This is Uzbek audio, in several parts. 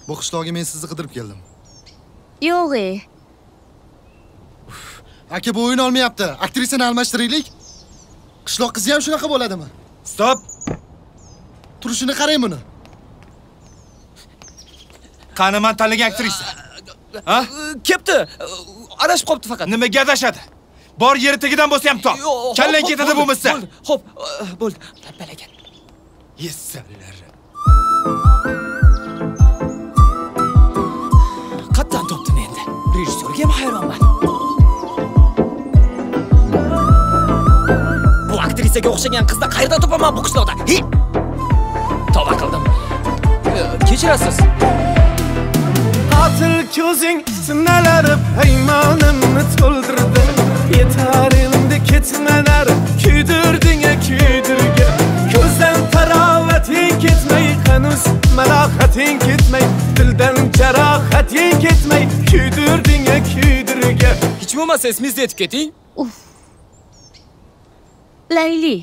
Bu qishloqqa men sizni qidirib keldim. Yo'q. Aka, bu o'yin olmayapti. Aktrisani almashtiraylik. Qishloq qizi ham shunaqa bo'ladimi? Stop. Turishini qarang buni. Qani men tanlagan aktrisa? Ha? Kepti. Adashib qopti faqat. Nimaga adashadi? Bor yeri tagidan bo'lsa ham top. Kallang ketadi bo'lmasa. Xo'p, bo'ldi. Tabbalagan. Yessallar. Qatdan topdim endi. Rejissyorga ham hayronman. Bu aktrisaga o'xshagan qizni qayerdan topaman bu qishloqda? Tavba qildim. Kechirasiz. Qatil ko'zing sinalarib haymonimni to'ldirdi. Yetar endi ketmalar, kuydirding kuydirga. Ko'zdan tarovating ketmay, hanuz malohating ketmay, dildan jarohating ketmay, kuydirding kuydirga. Hech bo'lmasa esingizda yetib keting. Layli.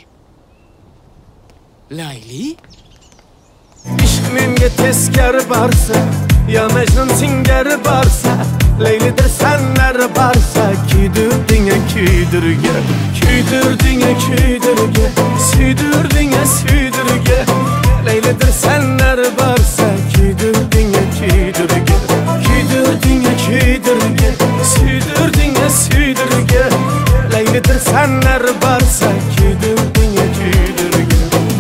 Layli? Ishq menga teskari borsa, ya Majnun singari borsa, Laylidir sanlari borsa, kuydirding kuydirga, kuydirding kuydirga, suydirding suydirga. Laylidir sanlari borsa, kuydirding kuydirga, kuydirding kuydirga, suydirding suydirga. Laylidir sanlari borsa, kuydirding kuydirga.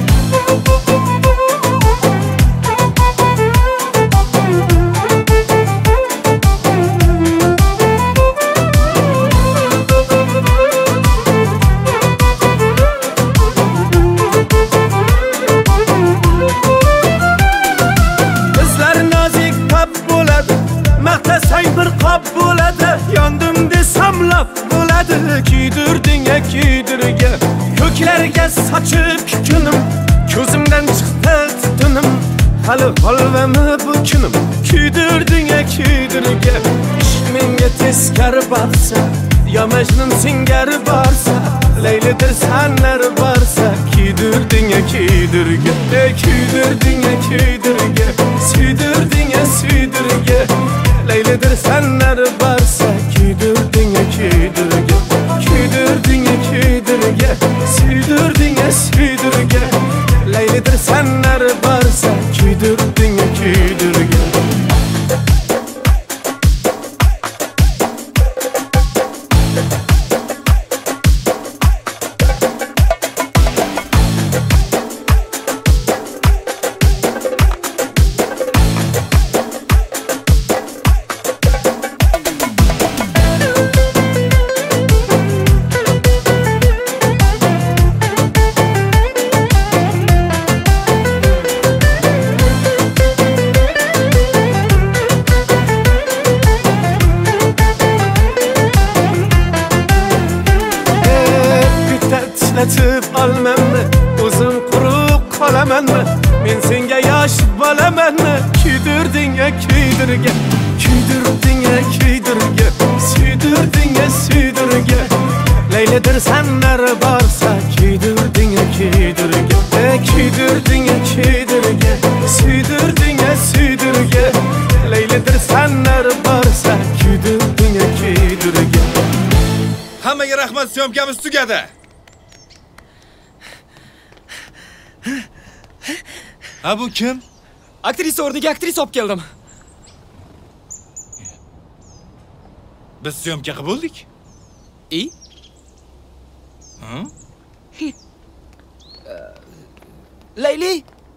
Maqtasang bir qop bo'ladi, yondim desam laf bo'ladi. Kuydirding kuydirga, ko'klarga sochib kunim, ko'zimdan chiqdi tutunim. Hali holvami bu kunim, kuydirding kuydirga. Ishq menga teskari borsa, ya Majnun singari borsa, Laylidir sanlari borsa, kuydirding kuydirga, kuydirding kuydirga, suydirding suydirga. Laylidir sanlari borsa, kuydirding kuydirga, kuydirding kuydirga, suydirding suydirga. Laylidir sanlari borsa, kuydirding kuydirga. Titretib olmanmi, o'zim quruq qolamanmi? Men senga yosh bolamanmi? Kuydirding kuydirga, kuydirding kuydirga, suydirding suydirga. Laylidir sanlari borsa, kuydirding kuydirga, kuydirding kuydirga, suydirding suydirga. Laylidir sanlari borsa, kuydirding kuydirga. Hammaga rahmat, syomkamiz tugadi. Ha, bu kim? Aktrisa o'rniga aktrisa olib keldim. Biz syomka qilib bo'ldik. Layli.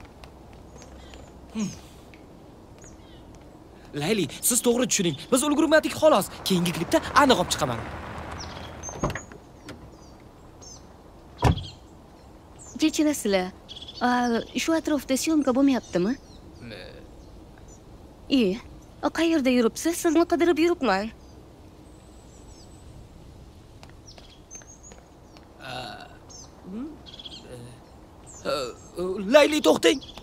Layli, siz to'g'ri tushuning. Biz ulgurmadik xolos. Keyingi klipda aniq olib chiqaman. Kechirasizlar. Shu atrofda syomka bo'lmayaptimi? Qayerda yuribsiz? Sizni qidirib yuribman. Layli, to'xtang.